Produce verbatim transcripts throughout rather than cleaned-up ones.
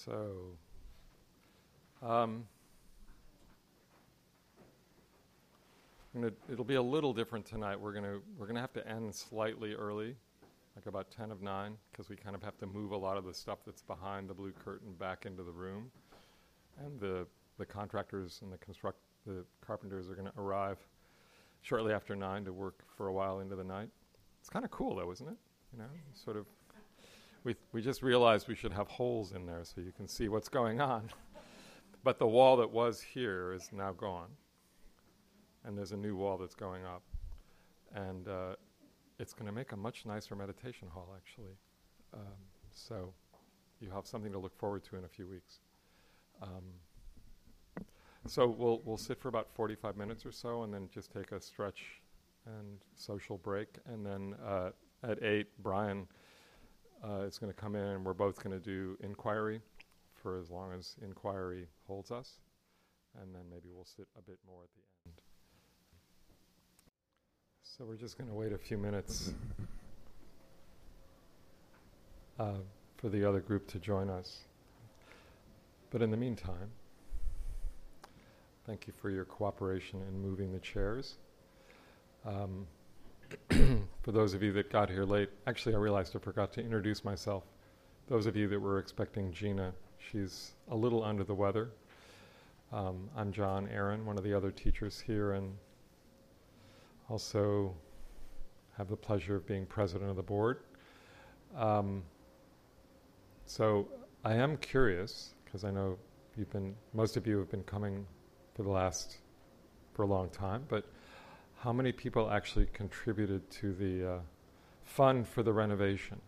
So, um, gonna, it'll be a little different tonight. We're gonna we're gonna have to end slightly early, like about ten of nine, because we kind of have to move a lot of the stuff that's behind the blue curtain back into the room, and the the contractors and the construct the carpenters are going to arrive shortly after nine to work for a while into the night. It's kind of cool, though, isn't it? You know, sort of. We th- we just realized we should have holes in there so you can see what's going on. But the wall that was here is now gone, and there's a new wall that's going up, and uh, it's going to make a much nicer meditation hall, actually. Um, so you have something to look forward to in a few weeks. Um, so we'll we'll sit for about forty-five minutes or so, and then just take a stretch and social break, and then uh, at eight, Brian uh, is going to come in, and we're both going to do inquiry for as long as inquiry holds us, and then maybe we'll sit a bit more at the end. So we're just going to wait a few minutes uh, for the other group to join us. But in the meantime, thank you for your cooperation in moving the chairs. Um, for those of you that got here late, actually I realized I forgot to introduce myself. Those of you that were expecting Gina, she's a little under the weather. Um, I'm John Aaron, one of the other teachers here, and also have the pleasure of being president of the board. Um, so I am curious, because I know you've been, most of you have been coming for the last, for a long time, but how many people actually contributed to the uh, fund for the renovation?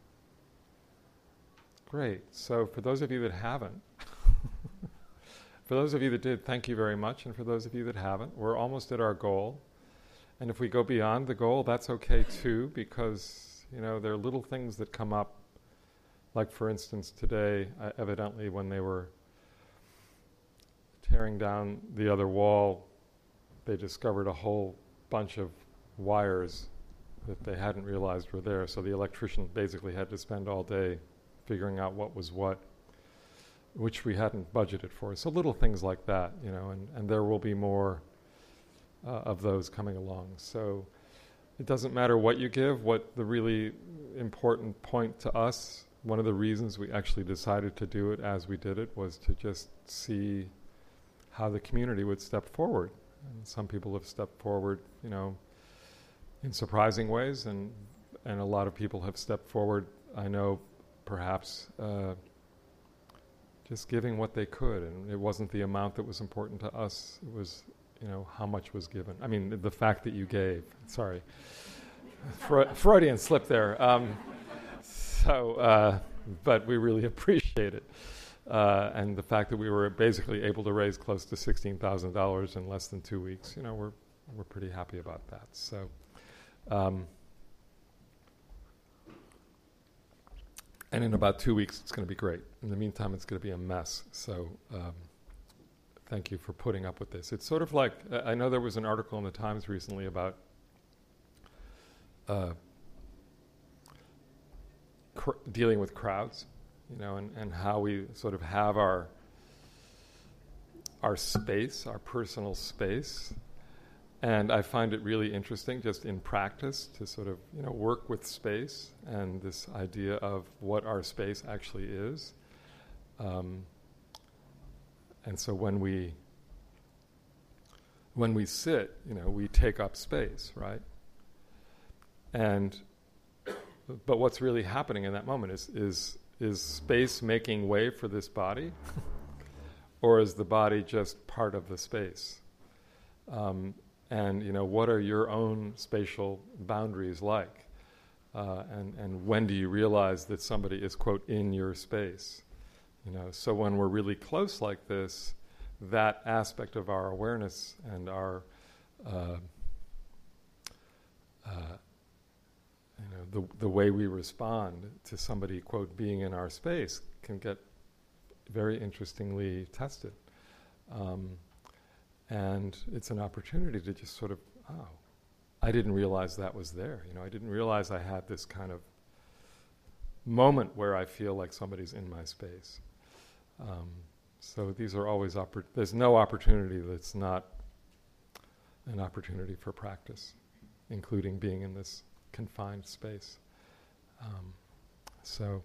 Great. So for those of you that haven't, for those of you that did, thank you very much. And for those of you that haven't, we're almost at our goal. And if we go beyond the goal, that's okay too, because, you know, there are little things that come up. Like, for instance, today, uh, evidently when they were tearing down the other wall, they discovered a whole bunch of wires that they hadn't realized were there. So the electrician basically had to spend all day figuring out what was what, which we hadn't budgeted for. So little things like that, you know, and, and there will be more uh, of those coming along. So it doesn't matter what you give. What the really important point to us, one of the reasons we actually decided to do it as we did it, was to just see how the community would step forward. And some people have stepped forward, you know, in surprising ways, and and a lot of people have stepped forward, I know, perhaps uh, just giving what they could. And it wasn't the amount that was important to us. It was, you know, how much was given. I mean, the fact that you gave. Sorry. Fre- Freudian slip there. Um, so, uh, but we really appreciate it. Uh, and the fact that we were basically able to raise close to sixteen thousand dollars in less than two weeks, you know, we're we're pretty happy about that. So, um, and in about two weeks, it's going to be great. In the meantime, it's going to be a mess. So, um, thank you for putting up with this. It's sort of like, uh, I know there was an article in the Times recently about uh, cr- dealing with crowds. You know, and, and how we sort of have our our space, our personal space. And I find it really interesting just in practice to sort of, you know, work with space and this idea of what our space actually is. Um, and so when we when we sit, you know, we take up space, right? And but what's really happening in that moment is is Is space making way for this body, or is the body just part of the space? Um, and you know, what are your own spatial boundaries like? Uh, and and when do you realize that somebody is, quote, in your space? You know, so when we're really close like this, that aspect of our awareness and our uh, uh, you know, the the way we respond to somebody, quote, being in our space can get very interestingly tested. Um, and it's an opportunity to just sort of, oh, I didn't realize that was there. You know, I didn't realize I had this kind of moment where I feel like somebody's in my space. Um, so these are always, oppor- there's no opportunity that's not an opportunity for practice, including being in this confined space. Um, so,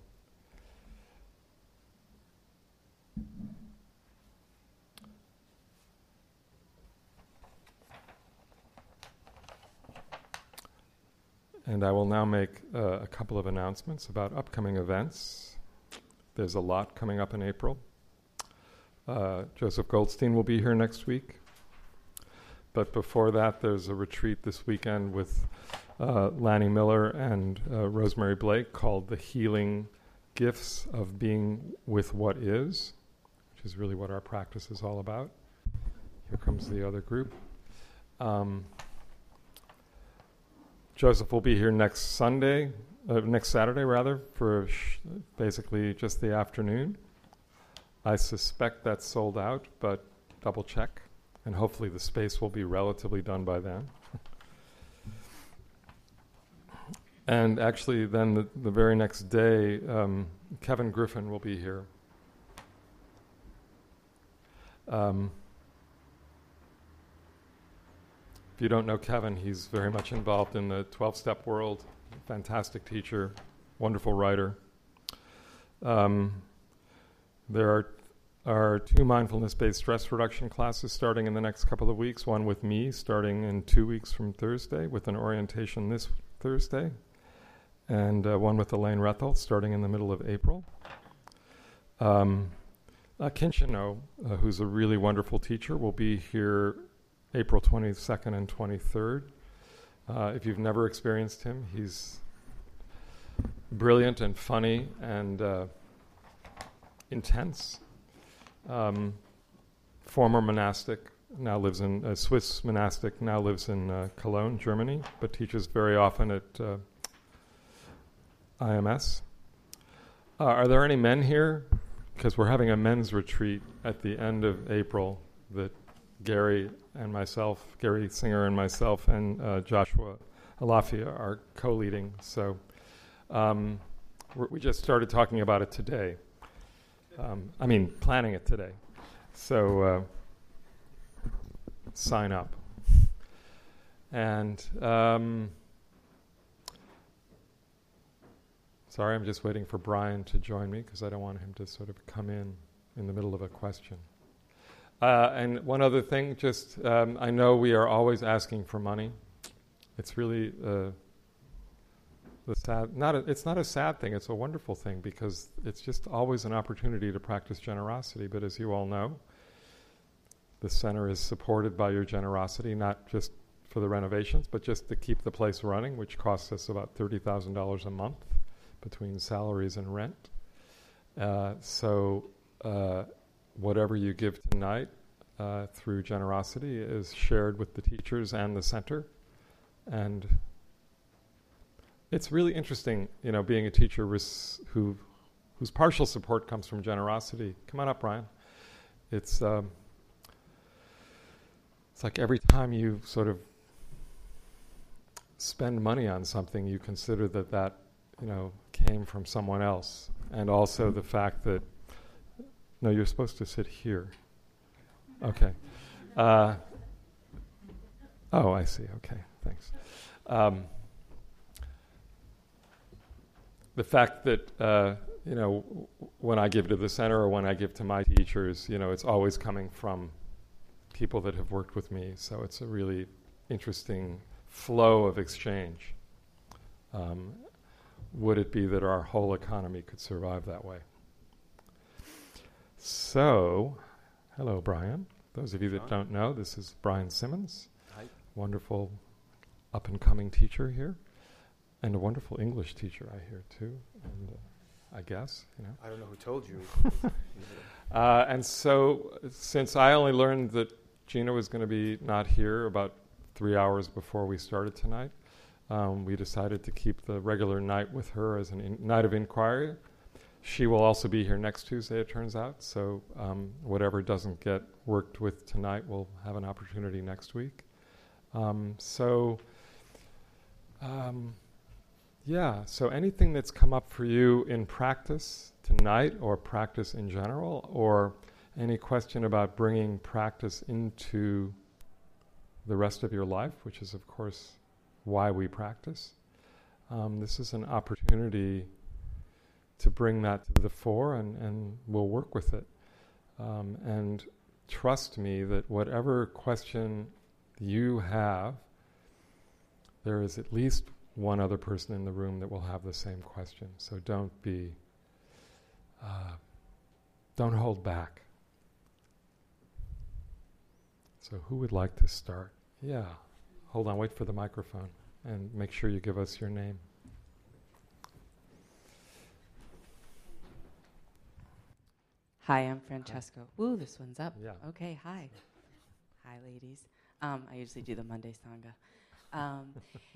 and I will now make uh, a couple of announcements about upcoming events. There's a lot coming up in April. Uh, Joseph Goldstein will be here next week. But before that, there's a retreat this weekend with uh, Lanny Miller and uh, Rosemary Blake called The Healing Gifts of Being with What Is, which is really what our practice is all about. Here comes the other group. Um, Joseph will be here next Sunday, uh, next Saturday rather, for sh- basically just the afternoon. I suspect that's sold out, but double check. And hopefully the space will be relatively done by then. And actually then the, the very next day, um, Kevin Griffin will be here. Um, if you don't know Kevin, he's very much involved in the twelve-step world. Fantastic teacher, wonderful writer. Um, there are Our two mindfulness-based stress reduction classes starting in the next couple of weeks, one with me starting in two weeks from Thursday with an orientation this Thursday, and uh, one with Elaine Rethel starting in the middle of April. Um, uh, Kinshino, uh, who's a really wonderful teacher, will be here April twenty-second and twenty-third. Uh, if you've never experienced him, he's brilliant and funny and uh, intense. Um, former monastic, now lives in, a uh, Swiss monastic, now lives in uh, Cologne, Germany, but teaches very often at uh, I M S. Uh, are there any men here? Because we're having a men's retreat at the end of April that Gary and myself, Gary Singer and myself and uh, Joshua Alafia are co-leading. So um, we're, we just started talking about it today. Um, I mean, planning it today. So uh, sign up. And um, sorry, I'm just waiting for Brian to join me because I don't want him to sort of come in in the middle of a question. Uh, and one other thing, just um, I know we are always asking for money. It's really uh, the sad. Not a, it's not a sad thing. It's a wonderful thing because it's just always an opportunity to practice generosity. But as you all know, the center is supported by your generosity, not just for the renovations, but just to keep the place running, which costs us about thirty thousand dollars a month between salaries and rent. Uh, so. Uh, Whatever you give tonight uh, through generosity is shared with the teachers and the center. And it's really interesting, you know, being a teacher res- who, whose partial support comes from generosity. Come on up, Brian. It's, um, it's like every time you sort of spend money on something, you consider that that, you know, came from someone else. And also the fact that no, you're supposed to sit here. Okay. Uh, oh, I see. Okay, thanks. Um, the fact that, uh, you know, w- when I give to the center or when I give to my teachers, you know, it's always coming from people that have worked with me. So it's a really interesting flow of exchange. Um, would it be that our whole economy could survive that way? So, hello, Brian. Those of you that don't know, this is Brian Simmons. Hi. Wonderful up-and-coming teacher here, and a wonderful English teacher, I hear, too, and uh, I guess, you know. I don't know who told you. uh, and so, since I only learned that Gina was going to be not here about three hours before we started tonight, um, we decided to keep the regular night with her as a in- night of inquiry. She will also be here next Tuesday, it turns out, so um, whatever doesn't get worked with tonight will have an opportunity next week. Um, so, um, Yeah, so anything that's come up for you in practice tonight or practice in general, or any question about bringing practice into the rest of your life, which is, of course, why we practice. Um, this is an opportunity to bring that to the fore, and, and we'll work with it. Um, and trust me that whatever question you have, there is at least one other person in the room that will have the same question. So don't be, uh, don't hold back. So who would like to start? Yeah. Hold on, wait for the microphone and make sure you give us your name. Hi, I'm Francesco. Hi. Ooh, this one's up. Yeah. Okay, hi. Hi, ladies. Um, I usually do the Monday Sangha. Um,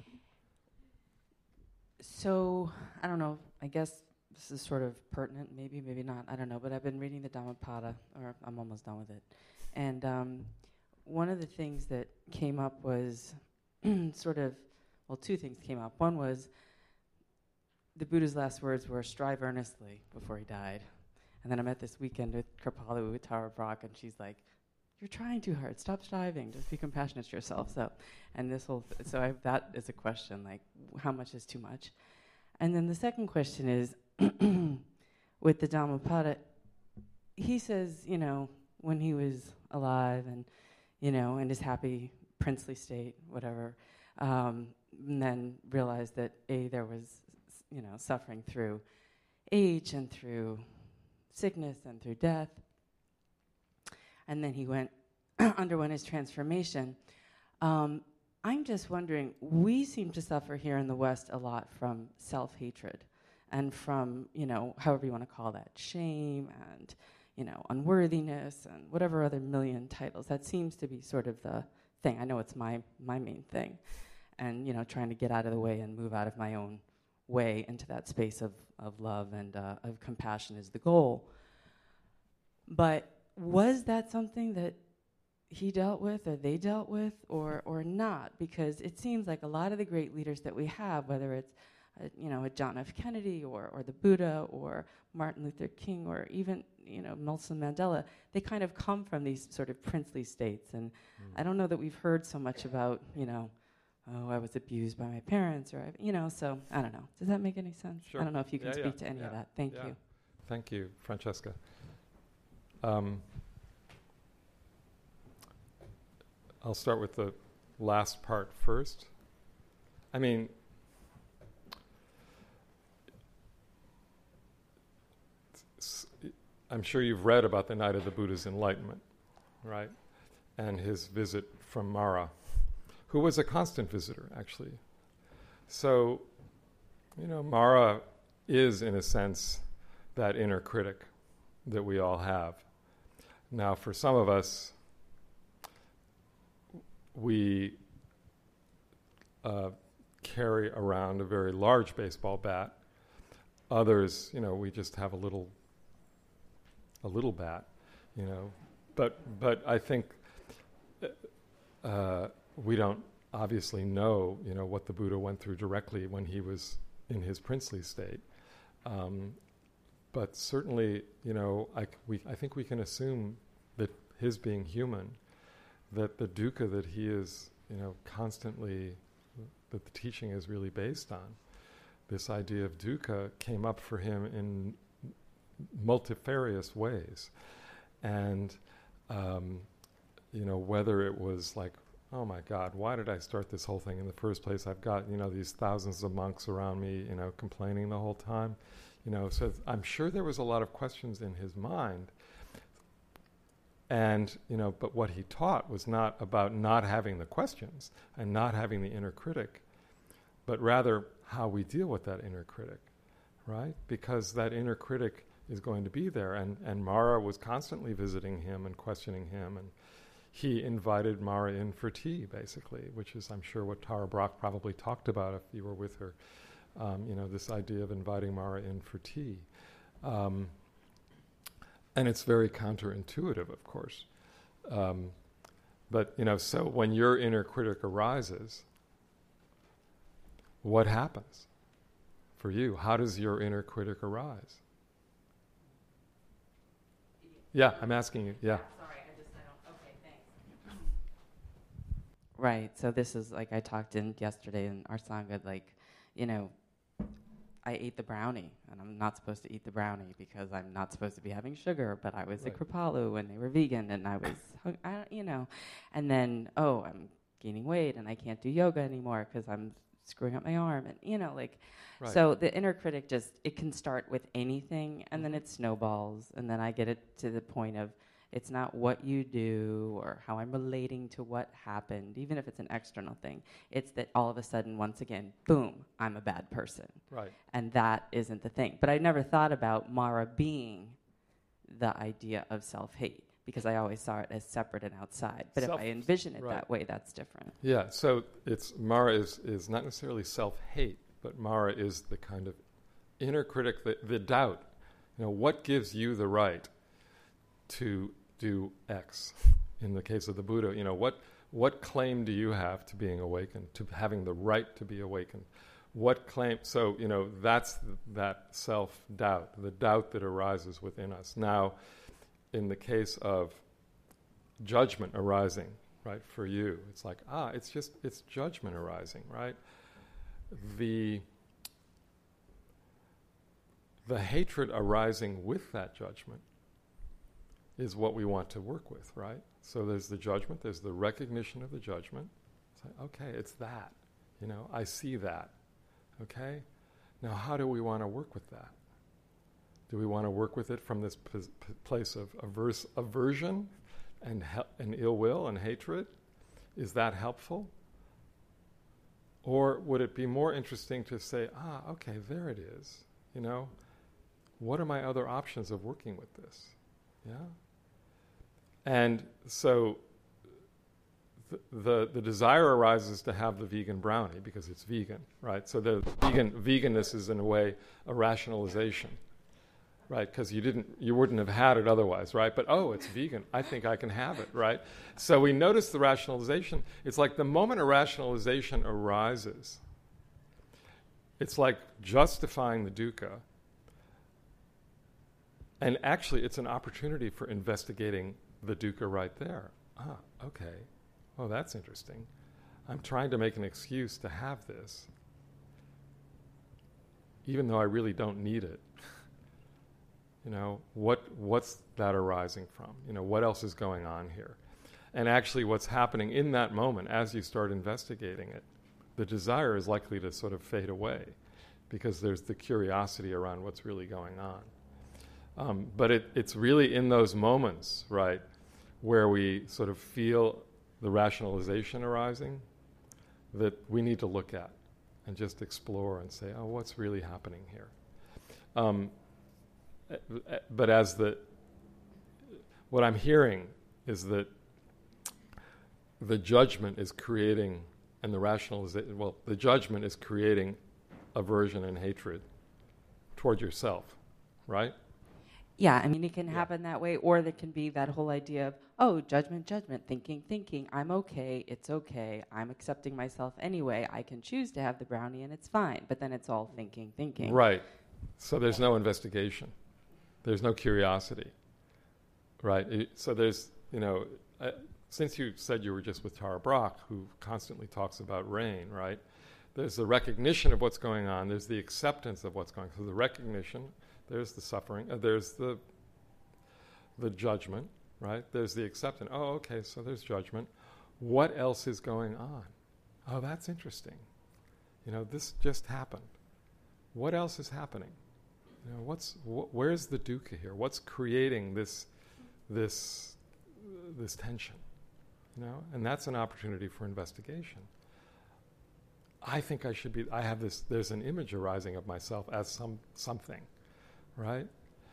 so, I don't know, I guess this is sort of pertinent, maybe, maybe not, I don't know, but I've been reading the Dhammapada, or I'm almost done with it. And um, one of the things that came up was sort of, well, two things came up. One was the Buddha's last words were, strive earnestly, before he died. And then I met this weekend with Kripalu, with Tara Brach, and she's like, you're trying too hard, stop striving, just be compassionate to yourself. So, and this whole, th- so I have that as a question, like, how much is too much? And then the second question is, with the Dhammapada, he says, you know, when he was alive and, you know, in his happy princely state, whatever, um, and then realized that, A, there was, you know, suffering through age and through sickness and through death. And then he went, underwent his transformation. Um, I'm just wondering, we seem to suffer here in the West a lot from self-hatred and from, you know, however you want to call that, shame and, you know, unworthiness and whatever other million titles. That seems to be sort of the thing. I know it's my, my main thing. And, you know, trying to get out of the way and move out of my own way into that space of, of love and uh, of compassion is the goal. But was that something that he dealt with or they dealt with or or not? Because it seems like a lot of the great leaders that we have, whether it's uh, you know, a John F. Kennedy or or the Buddha or Martin Luther King or even, you know, Nelson Mandela, they kind of come from these sort of princely states. And mm. I don't know that we've heard so much about, you know, oh, I was abused by my parents, or, I, you know, so I don't know. Does that make any sense? Sure. I don't know if you can yeah, speak yeah, to any yeah, of that. Thank yeah. you. Thank you, Francesca. Um, I'll start with the last part first. I mean, s- I'm sure you've read about the night of the Buddha's enlightenment, right? And his visit from Mara, who was a constant visitor, actually. So, you know, Mara is, in a sense, that inner critic that we all have. Now, for some of us, we uh, carry around a very large baseball bat. Others, you know, we just have a little, a little bat, you know. But but I think uh, we don't obviously know, you know, what the Buddha went through directly when he was in his princely state. Um, but certainly, you know, I, c- we, I think we can assume that his being human, that the dukkha that he is, you know, constantly, that the teaching is really based on, this idea of dukkha came up for him in multifarious ways. And, um, you know, whether it was like, oh my God, why did I start this whole thing in the first place? I've got, you know, these thousands of monks around me, you know, complaining the whole time. You know, so th- I'm sure there was a lot of questions in his mind. And, you know, but what he taught was not about not having the questions and not having the inner critic, but rather how we deal with that inner critic, right? Because that inner critic is going to be there. And, and Mara was constantly visiting him and questioning him. And he invited Mara in for tea, basically, which is, I'm sure, what Tara Brach probably talked about if you were with her. Um, you know, this idea of inviting Mara in for tea. Um, and it's very counterintuitive, of course. Um, but, you know, so when your inner critic arises, what happens? for you? How does your inner critic arise? Yeah, I'm asking you. Yeah. Sorry, I just, I don't, okay, thanks. Right, so this is like I talked in yesterday in our Sangha, like, you know, I ate the brownie, and I'm not supposed to eat the brownie because I'm not supposed to be having sugar, but I was Right. at Kripalu and they were vegan, and I was, hung- I don't, you know, and then, oh, I'm gaining weight and I can't do yoga anymore because I'm screwing up my arm, and, you know, like, Right. so the inner critic just, it can start with anything, and Mhm. then it snowballs, and then I get it to the point of, it's not what you do or how I'm relating to what happened, even if it's an external thing. It's that all of a sudden, once again, boom, I'm a bad person. Right. And that isn't the thing. But I never thought about Mara being the idea of self-hate, because I always saw it as separate and outside. But Self- if I envision it right. that way, that's different. Yeah, so it's Mara is, is not necessarily self-hate, but Mara is the kind of inner critic, the, the doubt. You know, what gives you the right to do X? In the case of the Buddha, you know, what what claim do you have to being awakened, to having the right to be awakened? What claim? So, you know, that's th- that self-doubt, the doubt that arises within us. Now, in the case of judgment arising, right, for you, it's like, ah, it's just, it's judgment arising, right? The the hatred arising with that judgment is what we want to work with, right? So there's the judgment, there's the recognition of the judgment. It's like, okay, it's that, you know, I see that, okay? Now, how do we want to work with that? Do we want to work with it from this p- p- place of averse, aversion and, he- and ill will and hatred? Is that helpful? Or would it be more interesting to say, ah, okay, there it is, you know? What are my other options of working with this? Yeah? And so th- the the desire arises to have the vegan brownie because it's vegan, right? So the vegan veganness is in a way a rationalization, right? Because you didn't, you wouldn't have had it otherwise, right? But oh, it's vegan. I think I can have it, right? So we notice the rationalization. It's like the moment a rationalization arises, it's like justifying the dukkha. And actually, it's an opportunity for investigating the dukkha right there. Ah, okay. Oh, that's interesting. I'm trying to make an excuse to have this, even though I really don't need it. You know, what what's that arising from? You know, what else is going on here? And actually, what's happening in that moment, as you start investigating it, the desire is likely to sort of fade away, because there's the curiosity around what's really going on. Um, but it, it's really in those moments, right, where we sort of feel the rationalization arising that we need to look at and just explore and say, oh, what's really happening here? Um, but as the, what I'm hearing is that the judgment is creating, and the rationalization, well, the judgment is creating aversion and hatred toward yourself, right? Yeah, I mean, it can Yeah. happen that way, or there can be that whole idea of, oh, judgment, judgment, thinking, thinking, I'm okay, it's okay, I'm accepting myself anyway, I can choose to have the brownie and it's fine, but then it's all thinking, thinking. Right. So there's no investigation. There's no curiosity, right? It, so there's, you know, uh, since you said you were just with Tara Brach, who constantly talks about rain, right? There's the recognition of what's going on. There's the acceptance of what's going on. So the recognition, there's the suffering, uh, there's the the judgment, right? There's the acceptance. Oh, okay, so there's judgment. What else is going on? Oh, that's interesting. You know, this just happened. What else is happening? You know, what's wh- where's the dukkha here? What's creating this this uh, this tension? You know, and that's an opportunity for investigation. I think I should be. I have this. There's an image arising of myself as some something, right?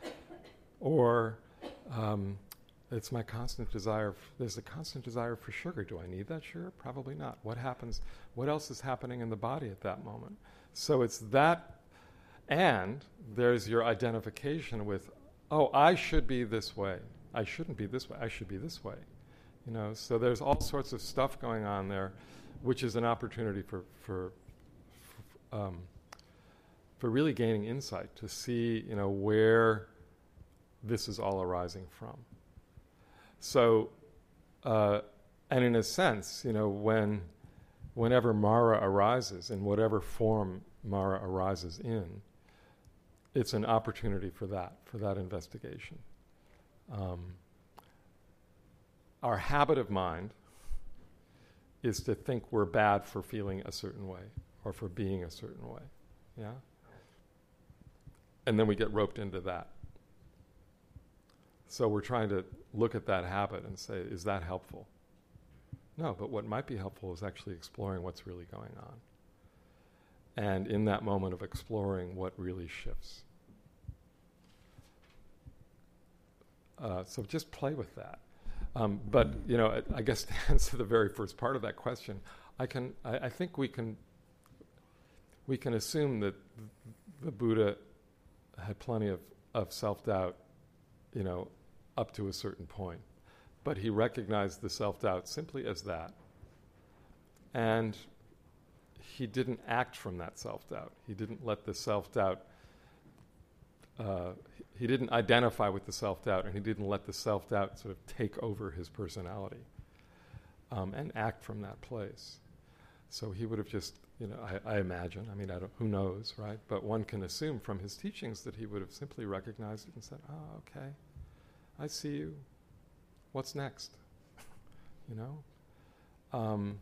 Or um, it's my constant desire. F- there's a constant desire for sugar. Do I need that sugar? Probably not. What happens? What else is happening in the body at that moment? So it's that. And there's your identification with, oh, I should be this way. I shouldn't be this way. I should be this way. You know, so there's all sorts of stuff going on there, which is an opportunity for for, for um, for really gaining insight, to see, you know, where this is all arising from. So, uh, and in a sense, you know, when, whenever Mara arises, in whatever form Mara arises in, it's an opportunity for that, for that investigation. Um, our habit of mind is to think we're bad for feeling a certain way or for being a certain way, yeah? And then we get roped into that. So we're trying to look at that habit and say, is that helpful? No, but what might be helpful is actually exploring what's really going on. And in that moment of exploring, what really shifts. Uh, so just play with that. Um, but, you know, I, I guess to answer the very first part of that question, I can, I, I think we can, we can assume that th- the Buddha had plenty of, of self-doubt, you know, up to a certain point. But he recognized the self-doubt simply as that. And he didn't act from that self-doubt. He didn't let the self-doubt, uh, he, he didn't identify with the self-doubt, and he didn't let the self-doubt sort of take over his personality um, and act from that place. So he would have just, you know, I, I imagine, I mean, I don't, who knows, right? But one can assume from his teachings that he would have simply recognized it and said, oh, okay, I see you. What's next? You know? Um,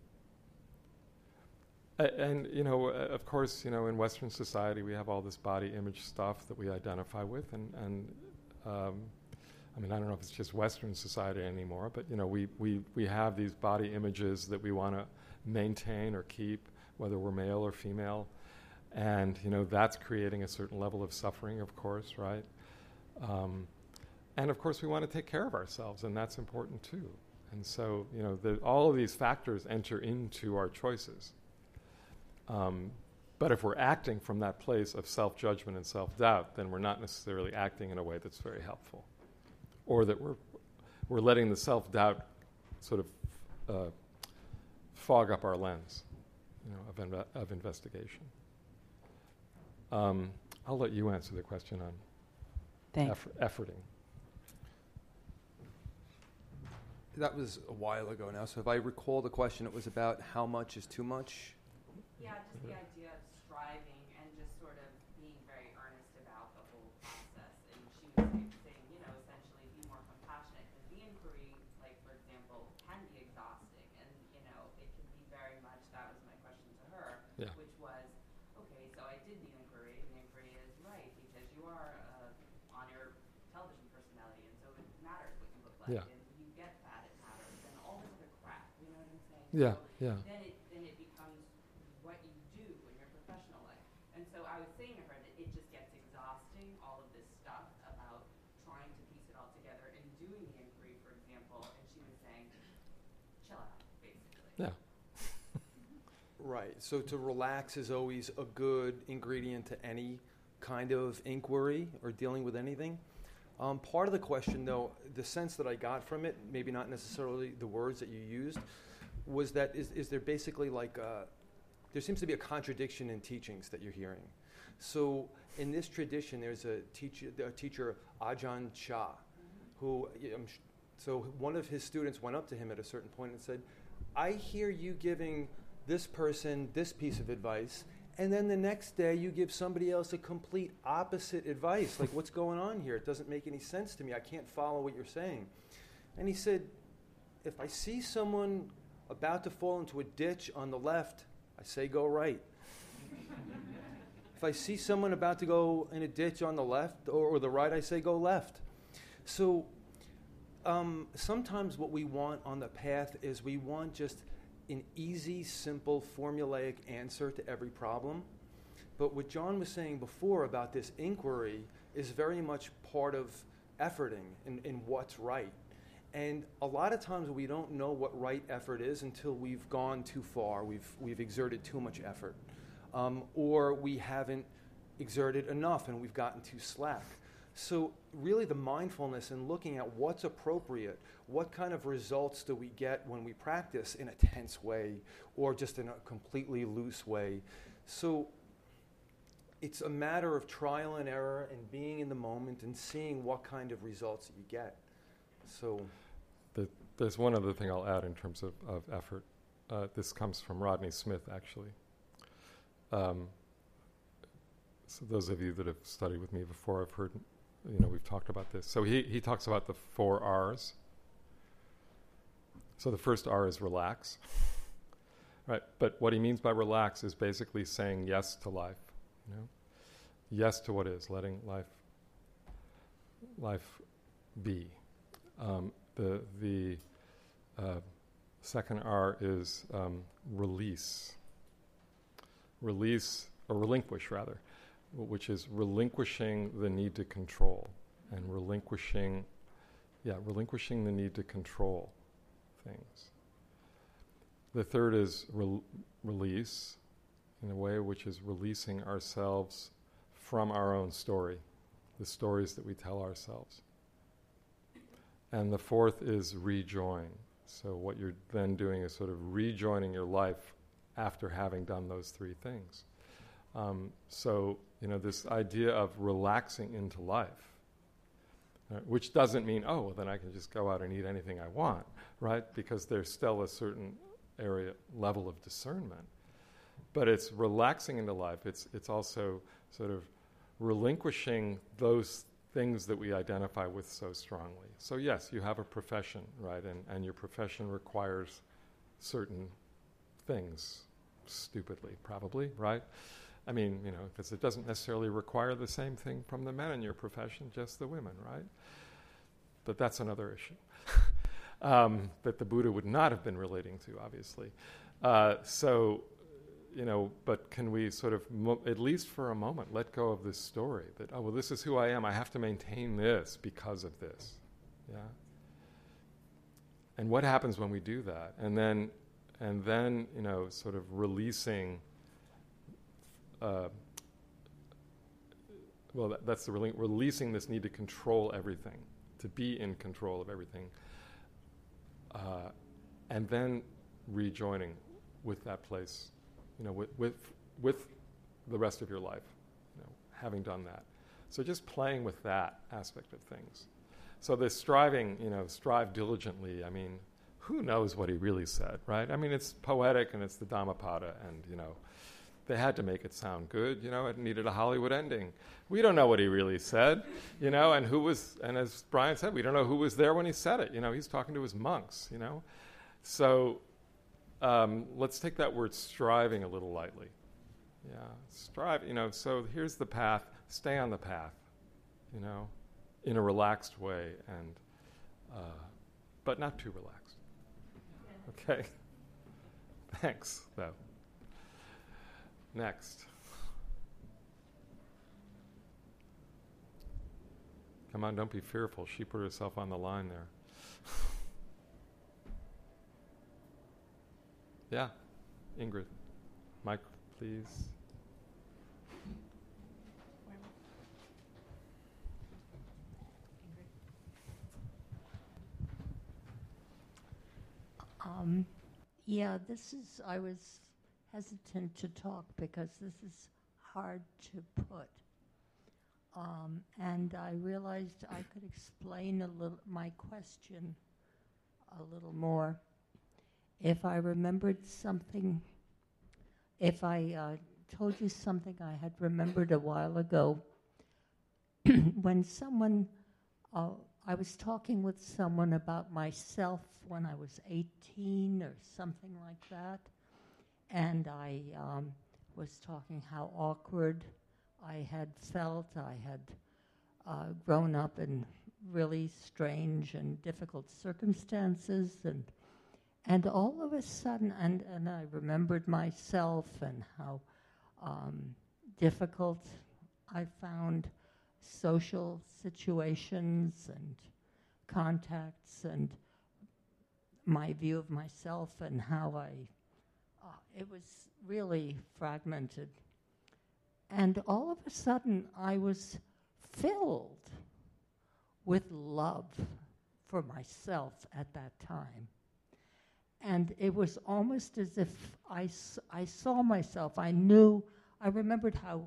a- and, you know, uh, of course, you know, in Western society, we have all this body image stuff that we identify with. And, and um, I mean, I don't know if it's just Western society anymore, but, you know, we, we, we have these body images that we want to maintain or keep, whether we're male or female. And, you know, that's creating a certain level of suffering, of course, right? Um, And of course, we want to take care of ourselves, and that's important too. And so, you know, the, all of these factors enter into our choices. Um, but if we're acting from that place of self-judgment and self-doubt, then we're not necessarily acting in a way that's very helpful, or that we're we're letting the self-doubt sort of uh, fog up our lens, you know, of, inve- of investigation. Um, I'll let you answer the question on Thanks. eff- efforting. That was a while ago now, so if I recall the question, it was about how much is too much? Yeah, just the idea of striving and just sort of being very earnest about the whole process. And she was saying, saying, you know, essentially be more compassionate. Because the inquiry, like, for example, can be exhausting. And, you know, it can be very much, that was my question to her, Yeah. which was, okay, so I did the inquiry, and the inquiry is right, because you are uh, on your television personality, and so it matters what you look like. Yeah. And you get fat, it matters. And all this other crap, you know what I'm saying? Yeah, So yeah. then it then it becomes what you do in your professional life. And so I was saying to her that it just gets exhausting, all of this stuff about trying to piece it all together and doing the inquiry, for example, and she was saying, chill out, basically. Yeah. Right. So to relax is always a good ingredient to any kind of inquiry or dealing with anything. Um, part of the question, though, the sense that I got from it, maybe not necessarily the words that you used, was that is, is there basically like a, there seems to be a contradiction in teachings that you're hearing. So in this tradition, there's a teacher, a teacher Ajahn Chah, who, um, so one of his students went up to him at a certain point and said, I hear you giving this person this piece of advice, and then the next day you give somebody else a complete opposite advice. Like, what's going on here? It doesn't make any sense to me. I can't follow what you're saying. And he said, if I see someone about to fall into a ditch on the left, I say go right. If I see someone about to go in a ditch on the left or, or the right, I say go left. So um, sometimes what we want on the path is we want just an easy, simple, formulaic answer to every problem. But what John was saying before about this inquiry is very much part of efforting in, in what's right. And a lot of times we don't know what right effort is until we've gone too far, we've, we've exerted too much effort, um, or we haven't exerted enough and we've gotten too slack. So really the mindfulness and looking at what's appropriate, what kind of results do we get when we practice in a tense way or just in a completely loose way. So it's a matter of trial and error and being in the moment and seeing what kind of results you get. So, The, there's one other thing I'll add in terms of, of effort. Uh, this comes from Rodney Smith, actually. Um, so those of you that have studied with me before have heard, you know, we've talked about this. So he, he talks about the four R's. So the first R is relax. Right, but what he means by relax is basically saying yes to life. You know? Yes to what is, letting life life be. Um, the the uh, second R is um, release. Release, or relinquish rather, which is relinquishing the need to control and relinquishing, yeah, relinquishing the need to control things. The third is re- release, in a way which is releasing ourselves from our own story, the stories that we tell ourselves. And the fourth is rejoin. So what you're then doing is sort of rejoining your life after having done those three things. Um, so, you know, this idea of relaxing into life, uh, which doesn't mean, oh, well, then I can just go out and eat anything I want, right? Because there's still a certain area level of discernment, but it's relaxing into life. It's it's also sort of relinquishing those things that we identify with so strongly. So yes, you have a profession, right, and and your profession requires certain things, stupidly probably, right? I mean, you know, because it doesn't necessarily require the same thing from the men in your profession, just the women, right? But that's another issue. Um, that the Buddha would not have been relating to, obviously. Uh, so, you know, but can we sort of, mo- at least for a moment, let go of this story that, oh, well, this is who I am. I have to maintain this because of this. Yeah. And what happens when we do that? And then, and then, you know, sort of releasing. Uh, well, that, that's the rele- releasing this need to control everything, to be in control of everything. Uh, and then rejoining with that place, you know, with, with with the rest of your life, you know, having done that. So just playing with that aspect of things. So this striving, you know, strive diligently. I mean, who knows what he really said, right? I mean, it's poetic and it's the Dhammapada, and you know, they had to make it sound good. You know, it needed a Hollywood ending. We don't know what he really said, you know, and who was, and as Brian said, we don't know who was there when he said it. You know, he's talking to his monks, you know. So um, let's take that word striving a little lightly. Yeah, strive, you know, so here's the path. Stay on the path, you know, in a relaxed way, and uh, but not too relaxed. Okay? Thanks, though. Next. Come on, don't be fearful. She put herself on the line there. Yeah, Ingrid. Mike, please. Um, yeah, this is, I was hesitant to talk because this is hard to put. Um, and I realized I could explain a little my question a little more if I remembered something, if I uh, told you something I had remembered a while ago. When someone, uh, I was talking with someone about myself when I was eighteen or something like that, and I um, was talking how awkward I had felt. I had uh, grown up in really strange and difficult circumstances, and and all of a sudden, and, and I remembered myself and how um, difficult I found social situations and contacts, and my view of myself and how I, uh, it was really fragmented. And all of a sudden, I was filled with love for myself at that time. And it was almost as if I, s- I saw myself. I knew, I remembered how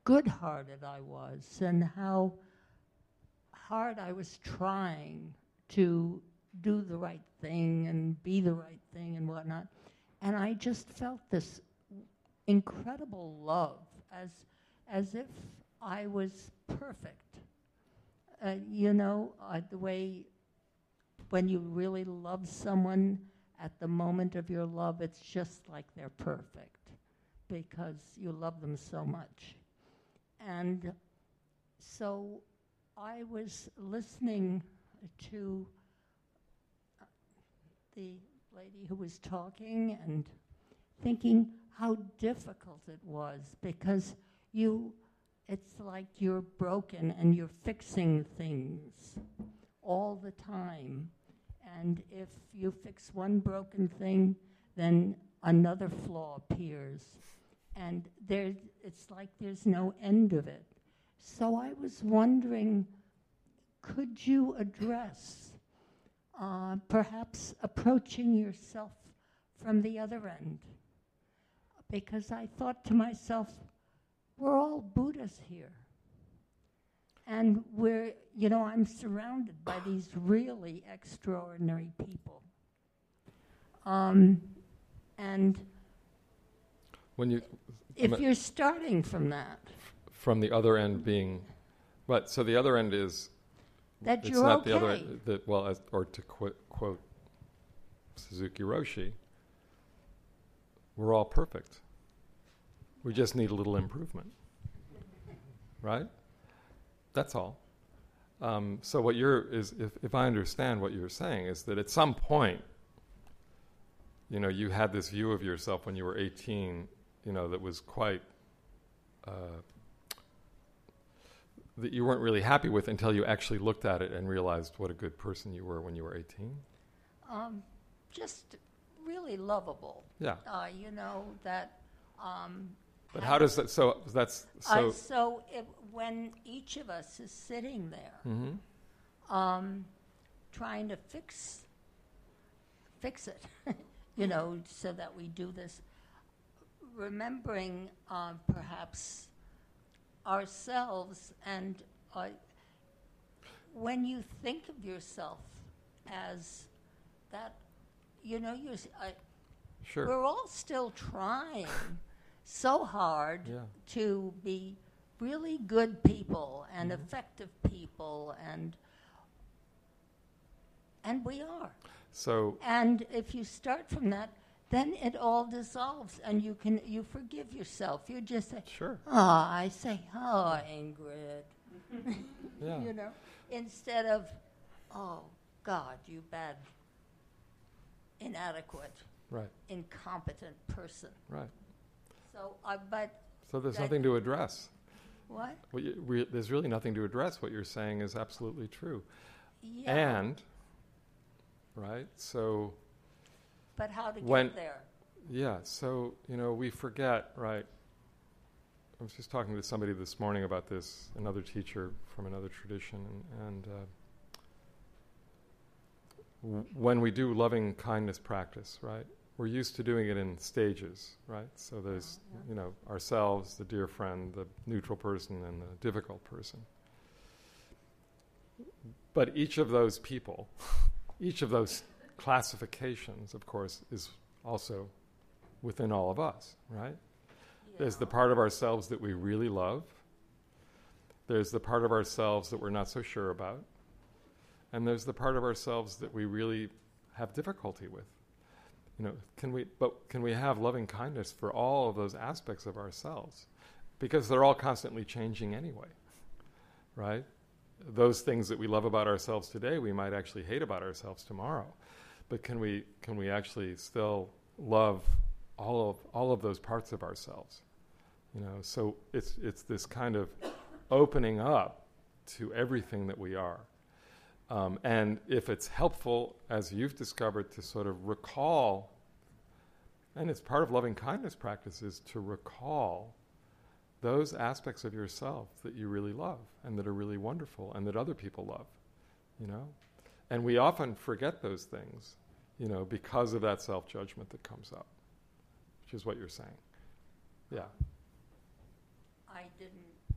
good-hearted I was and how hard I was trying to do the right thing and be the right thing and whatnot. And I just felt this incredible love, as as if I was perfect. Uh, you know, uh, the way when you really love someone, at the moment of your love, it's just like they're perfect because you love them so much. And so I was listening to the lady who was talking and thinking how difficult it was, because you, it's like you're broken and you're fixing things all the time. And if you fix one broken thing, then another flaw appears. And there, it's like there's no end of it. So I was wondering, could you address uh, perhaps approaching yourself from the other end? Because I thought to myself, we're all Buddhas here. And we're, you know, I'm surrounded by these really extraordinary people. Um, and When you if m- you're starting from that, from the other end being, right? So the other end is that it's you're not okay. the other end, that well, as, or to qu- quote Suzuki Roshi, we're all perfect. We just need a little improvement, right? That's all. Um, so what you're is, if, if I understand what you're saying, is that at some point, you know, you had this view of yourself when you were eighteen, you know, that was quite, uh, that you weren't really happy with until you actually looked at it and realized what a good person you were when you were eighteen? Um, just really lovable. Yeah. Uh, you know, that... Um, But how does that, so that's, so... uh, so if, when each of us is sitting there, Mm-hmm. um, trying to fix fix it, you know, so that we do this, remembering uh, perhaps ourselves, and uh, when you think of yourself as that, you know, you're, s- I, Sure. we're all still trying so hard Yeah. to be really good people and Mhm. effective people, and and we are. So, And if you start from that, then it all dissolves, and you can you forgive yourself. You just say, sure. "Oh," I say, "Oh, Ingrid," Yeah. you know, instead of, "Oh, God, you bad, inadequate, Right, incompetent person." right. So, uh, but So there's That- nothing to address. what? What you, re, there's really nothing to address. What you're saying is absolutely true. Yeah. And, right, so, But how to when- get there? yeah, so, you know, we forget, right? I was just talking to somebody this morning about this, another teacher from another tradition, and, and uh, w- when we do loving kindness practice, right, we're used to doing it in stages, right? So there's, Yeah. you know, ourselves, the dear friend, the neutral person, and the difficult person. But each of those people, each of those classifications, of course, is also within all of us, right? There's the part of ourselves that we really love. There's the part of ourselves that we're not so sure about. And there's the part of ourselves that we really have difficulty with. You know, can we, but can we have loving kindness for all of those aspects of ourselves? Because they're all constantly changing anyway, right? Those things that we love about ourselves today, we might actually hate about ourselves tomorrow. But can we, can we actually still love all of, all of those parts of ourselves? You know, so it's, it's this kind of opening up to everything that we are. Um, and if it's helpful, as you've discovered, to sort of recall, and it's part of loving kindness practices, to recall those aspects of yourself that you really love and that are really wonderful and that other people love, you know? And we often forget those things, you know, because of that self-judgment that comes up, which is what you're saying. Yeah. I didn't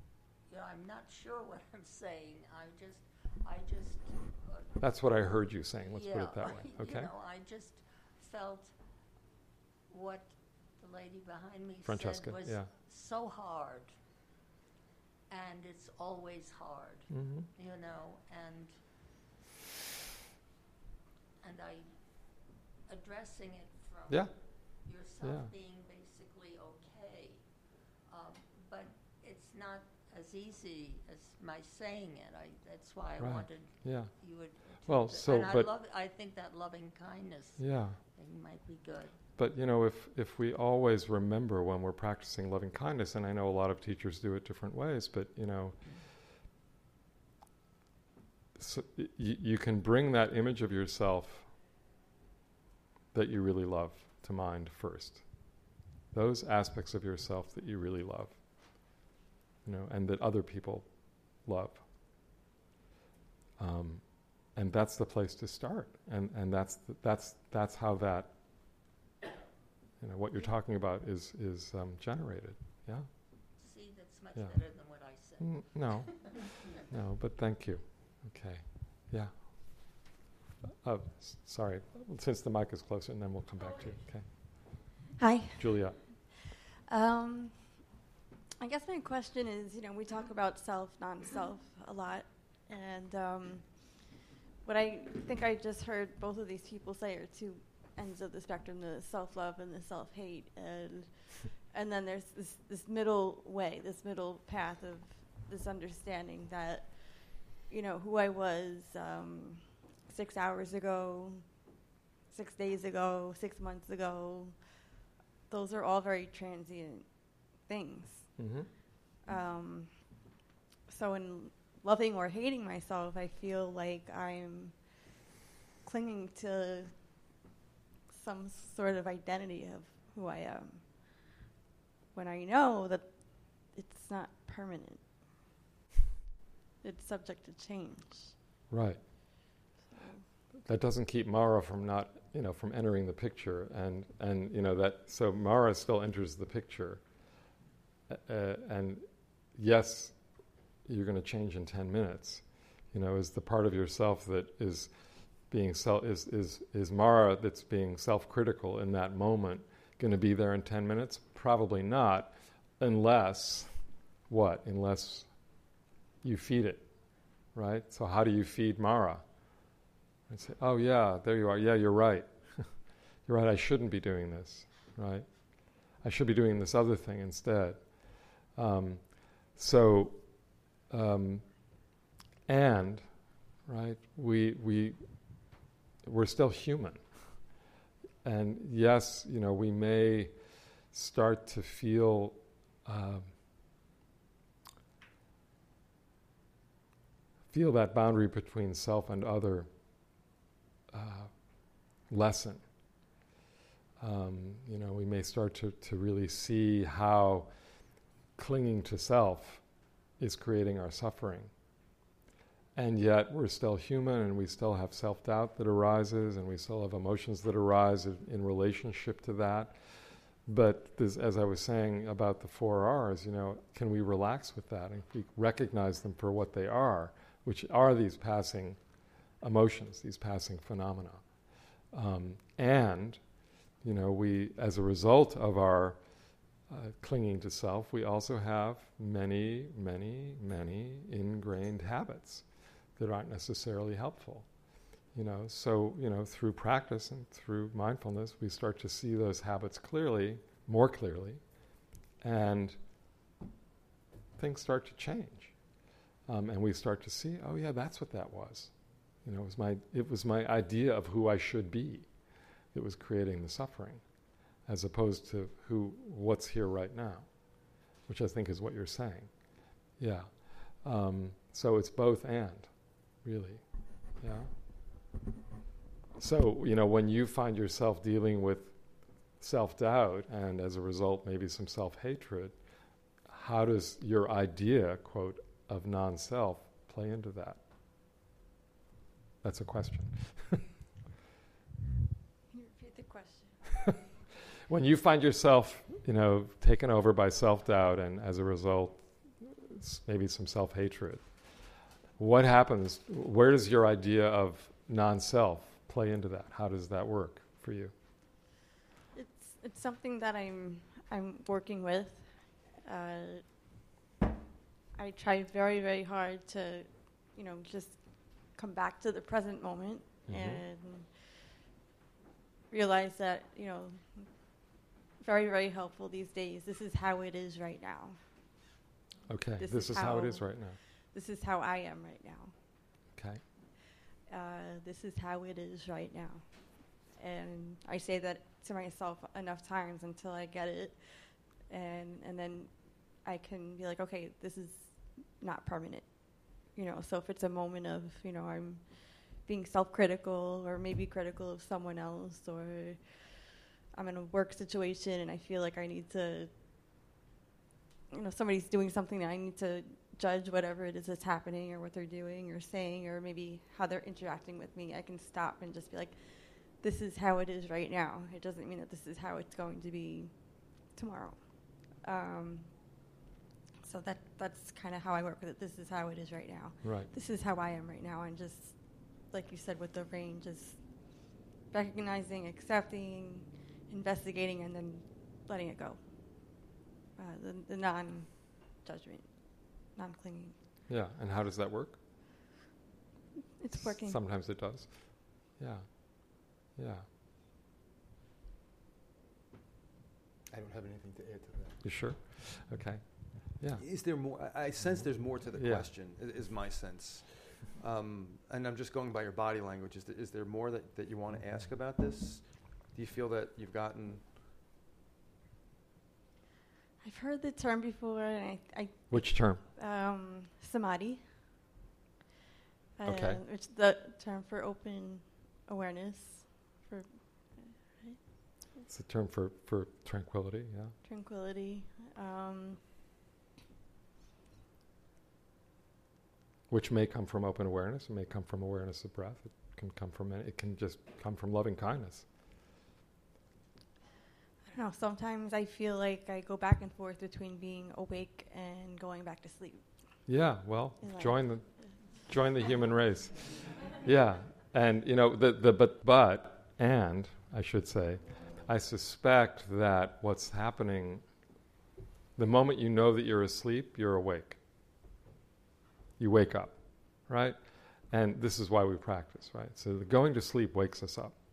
you know, I'm not sure what I'm saying. I just, I just. Uh, That's what I heard you saying. Let's yeah, put it that way. Okay. You know, I just felt what the lady behind me Francesca, said was yeah. so hard, and it's always hard, Mm-hmm. you know, and and I addressing it from Yeah. yourself Yeah. being basically okay, um, but it's not as easy as my saying it. I that's why I Right. wanted Yeah. you would. Well, to- so, and I but- love. I think that loving kindness Yeah. thing might be good. But, you know, if, if we always remember when we're practicing loving kindness, and I know a lot of teachers do it different ways, but, you know, so y- y- you can bring that image of yourself that you really love to mind first. Those aspects of yourself that you really love, you know, and that other people love. Um, and that's the place to start. And, and that's, th- that's, that's how that, you know, what you're talking about is is um, generated. Yeah. See, that's much Yeah. better than what I said. Mm, no, no. But thank you. Okay. Yeah. Uh, s- sorry. Since the mic is closer, and then we'll come back to you. Okay. Hi. Julia. Um, I guess my question is, you know, we talk about self, non-self a lot, and um, what I think I just heard both of these people say are two ends of the spectrum: the self-love and the self-hate, and and then there's this this middle way, this middle path of this understanding that, you know, who I was um, six hours ago, six days ago, six months ago. Those are all very transient things. Mm-hmm. Um, so in loving or hating myself, I feel like I'm clinging to some sort of identity of who I am, when I know that it's not permanent. It's subject to change. Right. That doesn't keep Mara from not, you know, from entering the picture, and and you know that. So Mara still enters the picture, uh, and yes, you're going to change in ten minutes. You know, is the part of yourself that is being self is is is Mara that's being self-critical in that moment going to be there in ten minutes? Probably not, unless what? Unless you feed it, right? So how do you feed Mara? And say, oh yeah, there you are. Yeah, you're right. You're right. I shouldn't be doing this, right? I should be doing this other thing instead. Um, so, um, and right, we we we're still human, and yes, you know, we may start to feel. Um, feel that boundary between self and other uh, lessen. Um, you know, we may start to, to really see how clinging to self is creating our suffering. And yet we're still human, and we still have self-doubt that arises, and we still have emotions that arise in, in relationship to that. But this, as I was saying about the four R's, you know, can we relax with that and we recognize them for what they are, which are these passing emotions, these passing phenomena. Um, and, you know, we, as a result of our uh, clinging to self, we also have many, many, many ingrained habits that aren't necessarily helpful. You know, so, you know, through practice and through mindfulness, we start to see those habits clearly, more clearly, and things start to change. Um, and we start to see, oh yeah, that's what that was. You know, it was my it was my idea of who I should be that was creating the suffering, as opposed to who what's here right now, which I think is what you're saying. Yeah. Um, so it's both and, really. Yeah. So, you know, when you find yourself dealing with self-doubt and as a result maybe some self-hatred, how does your idea, quote, of non-self play into that? That's a question. Can you repeat the question? When you find yourself, you know, taken over by self-doubt and as a result s- maybe some self-hatred. What happens? Where does your idea of non-self play into that? How does that work for you? It's it's something that I'm I'm working with. Uh, I try very very hard to, you know, just come back to the present moment Mhm. and realize that, you know, very very helpful these days. This is how it is right now. Okay, This this, is is how it how- is right now. This is how I am right now. Okay. Uh, this is how it is right now. And I say that to myself enough times until I get it. And and then I can be like, okay, this is not permanent. You know, so if it's a moment of, you know, I'm being self-critical or maybe critical of someone else, or I'm in a work situation and I feel like I need to, you know, somebody's doing something that I need to judge whatever it is that's happening or what they're doing or saying or maybe how they're interacting with me, I can stop and just be like, this is how it is right now. It doesn't mean that this is how it's going to be tomorrow. Um, so that that's kind of how I work with it. This is how it is right now. Right. This is how I am right now. And just, like you said, with the rain, just recognizing, accepting, investigating, and then letting it go. Uh, the, the non-judgment. Non-clinging. Yeah, and how does that work? It's working. Sometimes it does. Yeah. Yeah. I don't have anything to add to that. You sure? Okay. Yeah. Is there more? I, I sense there's more to the Yeah. question, is, is my sense. Um, and I'm just going by your body language. Is there, is there more that, that you want to ask about this? Do you feel that you've gotten... I've heard the term before, and I, Which term? I um, samadhi. Uh, Okay. Which is the term for open awareness, for right? It's a term for, for tranquility, yeah. tranquility. Um, Which may come from open awareness, it may come from awareness of breath, it can come from, any- it can just come from loving kindness. I don't know. Sometimes I feel like I go back and forth between being awake and going back to sleep. Yeah, well, In life. join the, join the human race. Yeah, and you know, the, the but, but, and, I should say, I suspect that what's happening, the moment you know that you're asleep, you're awake. You wake up, right? And this is why we practice, right? So the going to sleep wakes us up.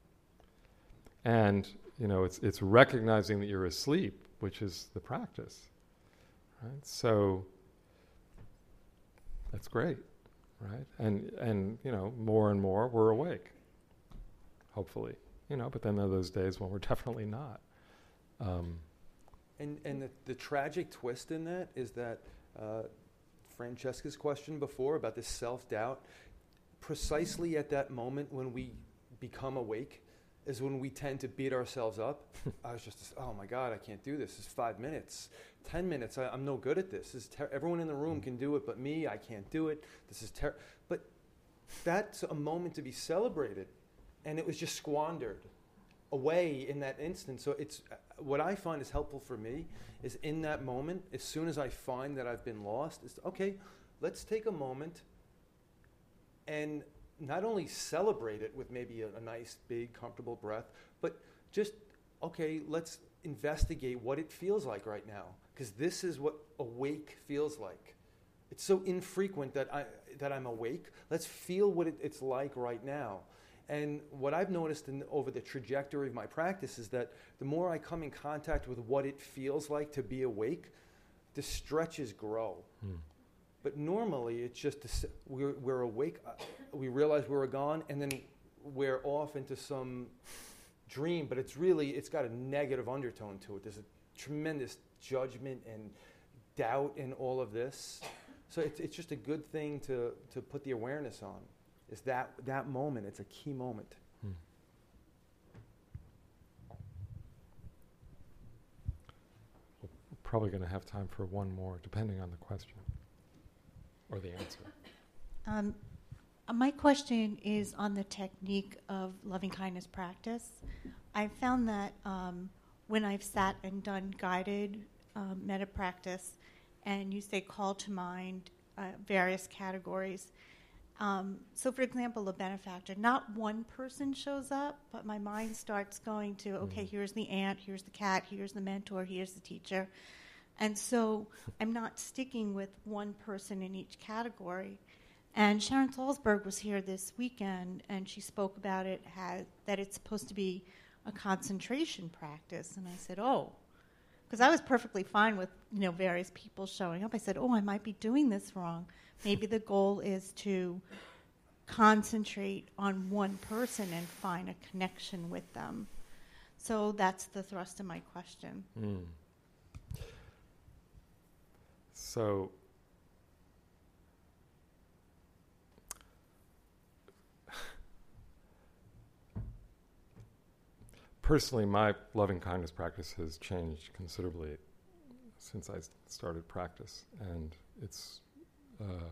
And, you know, it's it's recognizing that you're asleep, which is the practice, right? So that's great, right? And, and you know, more and more we're awake, hopefully. You know, but then there are those days when we're definitely not. Um, And, and the, the tragic twist in that is that uh, Francesca's question before about this self-doubt, precisely at that moment when we become awake is when we tend to beat ourselves up. I was just, oh my God, I can't do this. This is five minutes, ten minutes. I, I'm no good at this. this is ter- everyone in the room can do it, but me, I can't do it. This is terrible. But that's a moment to be celebrated, and it was just squandered away in that instant. So it's uh, what I find is helpful for me is in that moment, as soon as I find that I've been lost, is okay, let's take a moment and not only celebrate it with maybe a, a nice, big, comfortable breath, but just, okay, let's investigate what it feels like right now, because this is what awake feels like. It's so infrequent that, I, that I'm awake. Let's feel what it, it's like right now. And what I've noticed in, over the trajectory of my practice is that the more I come in contact with what it feels like to be awake, the stretches grow. hmm. But normally, it's just a s we're, we're awake, uh, we realize we're gone, and then we're off into some dream. But it's really, it's got a negative undertone to it. There's a tremendous judgment and doubt in all of this. So it's, it's just a good thing to, to put the awareness on. Is that that moment? It's a key moment. Hmm. We're probably going to have time for one more, depending on the question or the answer. Um, uh, my question is on the technique of loving kindness practice. I've found that um, when I've sat and done guided um, metta practice, and you say call to mind uh, various categories. Um, so, for example, a benefactor, not one person shows up, but my mind starts going to, okay, Mm. here's the aunt, here's the cat, here's the mentor, here's the teacher. And so I'm not sticking with one person in each category. And Sharon Salzberg was here this weekend, and she spoke about it, had, that it's supposed to be a concentration practice. And I said, oh, because I was perfectly fine with, you know, various people showing up. I said, oh, I might be doing this wrong. Maybe the goal is to concentrate on one person and find a connection with them. So that's the thrust of my question. Mm. So, personally, my loving kindness practice has changed considerably since I s- started practice, and it's uh,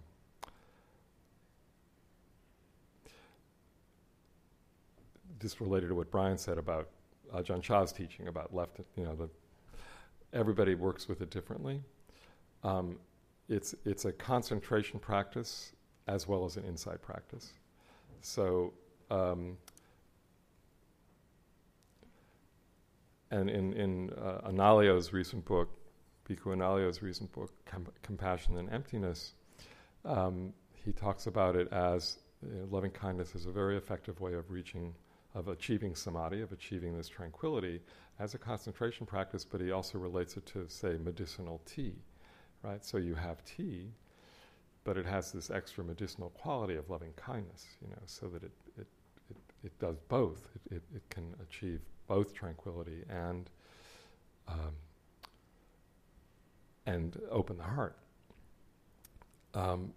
just related to what Brian said about Ajahn Chah's teaching about left. You know, the everybody works with it differently. Um, it's it's a concentration practice as well as an insight practice. So, um, and in in uh, Analio's recent book, Bhikkhu Analio's recent book, Com- Compassion and Emptiness, um, he talks about it as you know, loving kindness is a very effective way of reaching, of achieving samadhi, of achieving this tranquility as a concentration practice, but he also relates it to, say, medicinal tea, right? So you have tea, but it has this extra medicinal quality of loving kindness, you know, so that it it, it, it does both. It, it, it can achieve both tranquility and um, and open the heart. Um,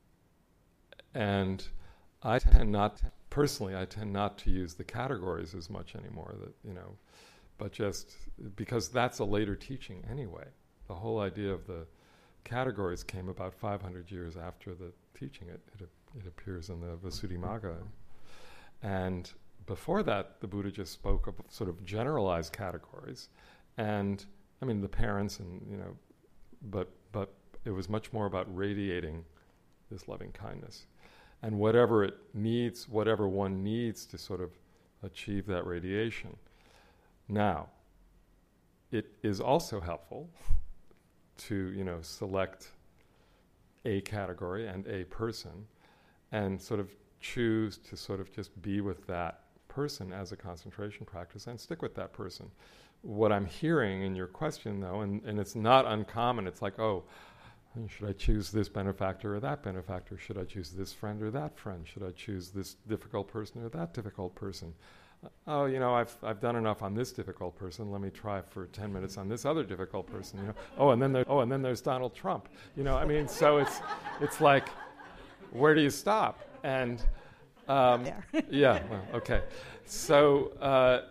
and I tend not, to, personally, I tend not to use the categories as much anymore, that, you know, but just because that's a later teaching anyway. The whole idea of the categories came about five hundred years after the teaching. It, it, it appears in the Visuddhimagga. And before that, the Buddha just spoke of sort of generalized categories. And, I mean, the parents and, you know, but but it was much more about radiating this loving kindness. And whatever it needs, whatever one needs to sort of achieve that radiation. Now, it is also helpful to, you know, select a category and a person and sort of choose to sort of just be with that person as a concentration practice and stick with that person. What I'm hearing in your question, though, and, and it's not uncommon, it's like, oh, should I choose this benefactor or that benefactor? Should I choose this friend or that friend? Should I choose this difficult person or that difficult person? Uh, oh, you know, I've I've done enough on this difficult person. Let me try for ten minutes on this other difficult person. You know, oh, and then there, oh, and then there's Donald Trump. You know, I mean, so it's it's like, where do you stop? And um, There. yeah, well, okay, so. Uh,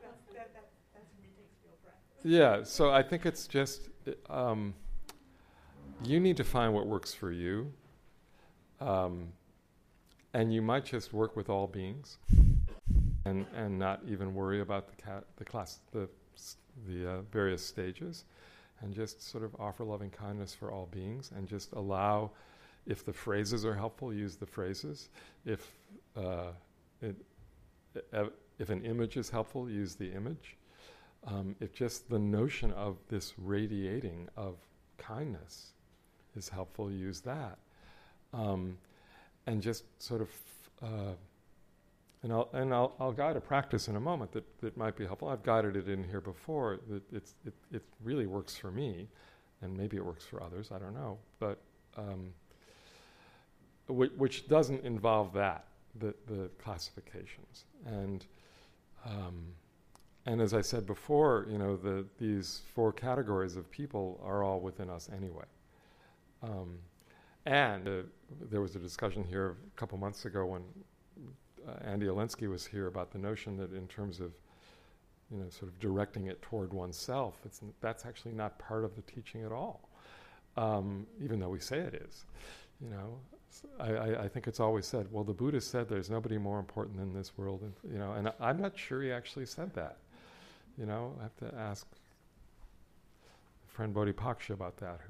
Yeah, so I think it's just um, you need to find what works for you, um, and you might just work with all beings, and and not even worry about the cat, the class, the the uh, various stages, and just sort of offer loving kindness for all beings, and just allow, if the phrases are helpful, use the phrases. If uh, it, if an image is helpful, use the image. Um, if just the notion of this radiating of kindness is helpful, use that. Um, and just sort of, uh, and, I'll, and I'll, I'll guide a practice in a moment that, that might be helpful. I've guided it in here before. That it's, it, it really works for me, and maybe it works for others, I don't know. But um, w- which doesn't involve that, the, the classifications. And um, And as I said before, you know, the, these four categories of people are all within us anyway. Um, and uh, there was a discussion here a couple months ago when uh, Andy Olenski was here about the notion that in terms of, you know, sort of directing it toward oneself, it's n- that's actually not part of the teaching at all, um, even though we say it is. You know, I, I, I think it's always said, well, the Buddha said there's nobody more important than this world, and, you know, and I, I'm not sure he actually said that. You know, I have to ask friend Bodhipaksha about that, who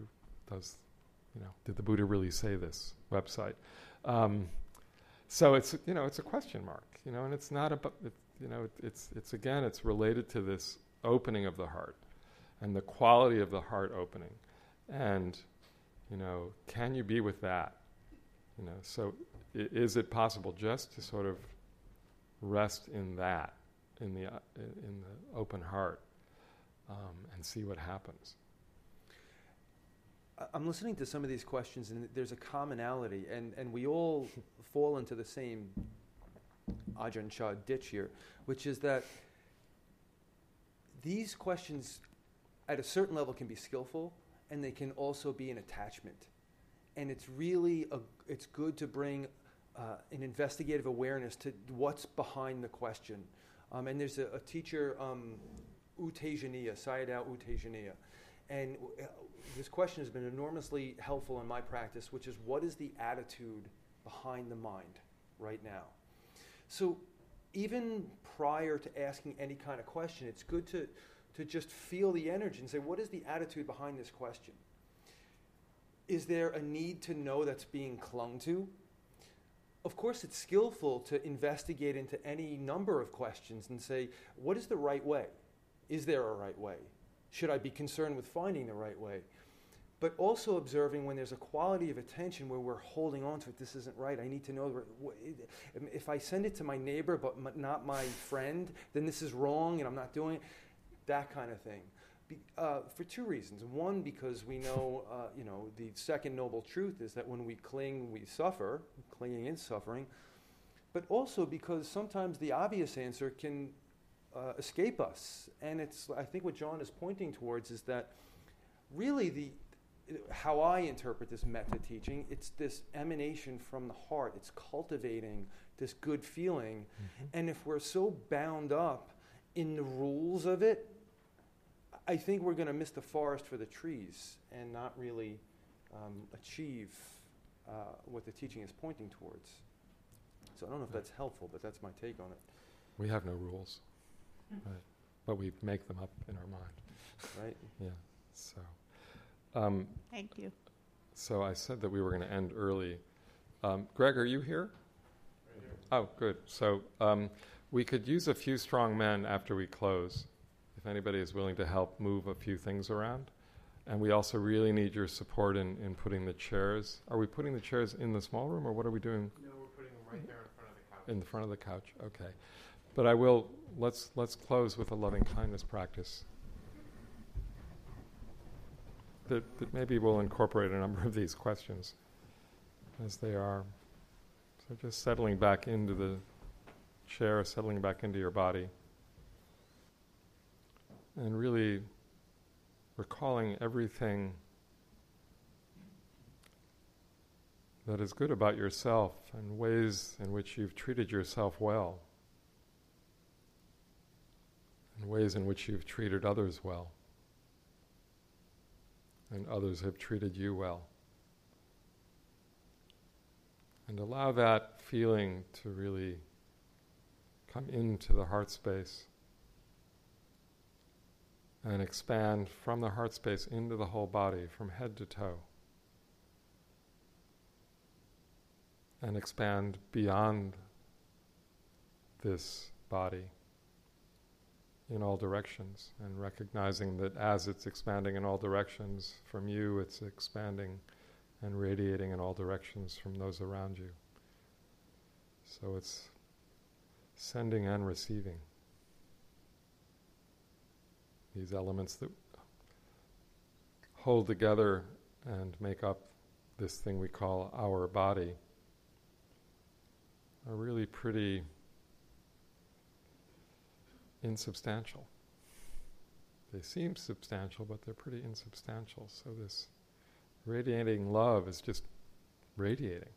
does, you know, did the Buddha really say this website? Um, so it's, you know, it's a question mark, you know, and it's not about, it, you know, it, it's, it's again, it's related to this opening of the heart and the quality of the heart opening. And, you know, can you be with that? You know, so I- is it possible just to sort of rest in that, in the uh, in the open heart, um, and see what happens? I- I'm listening to some of these questions, and there's a commonality, and, and we all fall into the same Ajahn Chah ditch here, which is that these questions, at a certain level, can be skillful, and they can also be an attachment. And it's really, a, it's good to bring uh, an investigative awareness to what's behind the question. Um, and there's a, a teacher, um, U Tejaniya, Sayadaw U Tejaniya. And uh, this question has been enormously helpful in my practice, which is, what is the attitude behind the mind right now? So even prior to asking any kind of question, it's good to, to just feel the energy and say, what is the attitude behind this question? Is there a need to know that's being clung to? Of course, it's skillful to investigate into any number of questions and say, what is the right way? Is there a right way? Should I be concerned with finding the right way? But also observing when there's a quality of attention where we're holding on to it, this isn't right, I need to know, if I send it to my neighbor but not my friend, then this is wrong and I'm not doing it, that kind of thing. Be, uh, for two reasons. One, because we know, uh, you know, the second noble truth is that when we cling, we suffer. Clinging is suffering. But also because sometimes the obvious answer can uh, escape us. And it's, I think what John is pointing towards is that really the, how I interpret this metta teaching, it's this emanation from the heart. It's cultivating this good feeling. Mm-hmm. And if we're so bound up in the rules of it, I think we're going to miss the forest for the trees and not really um, achieve uh, what the teaching is pointing towards. So I don't know if that's helpful, but that's my take on it. We have no rules, right? But we make them up in our mind, right? Yeah. So, um, Thank you. So I said that we were going to end early. Um, Greg, are you here? Right here. Oh, good. So um, we could use a few strong men after we close. If anybody is willing to help move a few things around. And we also really need your support in, in putting the chairs. Are we putting the chairs in the small room, or what are we doing? No, we're putting them right there in front of the couch. In the front of the couch, okay. But I will, let's, let's close with a loving kindness practice. That, that maybe we'll incorporate a number of these questions as they are. So just settling back into the chair, settling back into your body. And really recalling everything that is good about yourself and ways in which you've treated yourself well, and ways in which you've treated others well, and others have treated you well. And allow that feeling to really come into the heart space and expand from the heart space into the whole body, from head to toe. And expand beyond this body in all directions, and recognizing that as it's expanding in all directions from you, it's expanding and radiating in all directions from those around you. So it's sending and receiving. These elements that hold together and make up this thing we call our body are really pretty insubstantial. They seem substantial, but they're pretty insubstantial. So this radiating love is just radiating.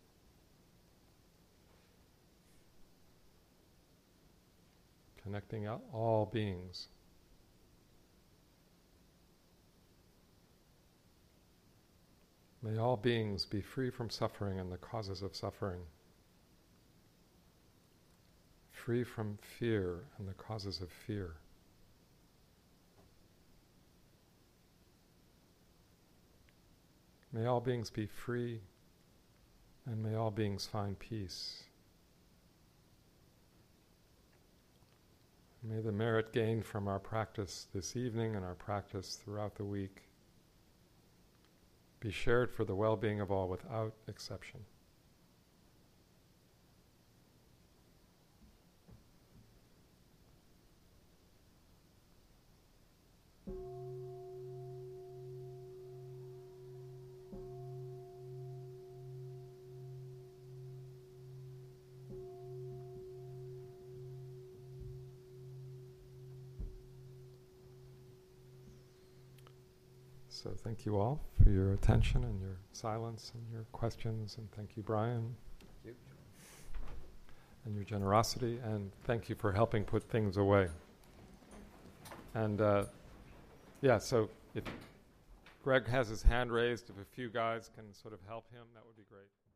Connecting out all beings. May all beings be free from suffering and the causes of suffering, free from fear and the causes of fear, May all beings be free, and may all beings find peace. May the merit gained from our practice this evening and our practice throughout the week be shared for the well-being of all without exception. So thank you all for your attention and your silence and your questions, and thank you, Brian, Thank you. and your generosity, and thank you for helping put things away. And uh, yeah, so if Greg has his hand raised, if a few guys can sort of help him, that would be great.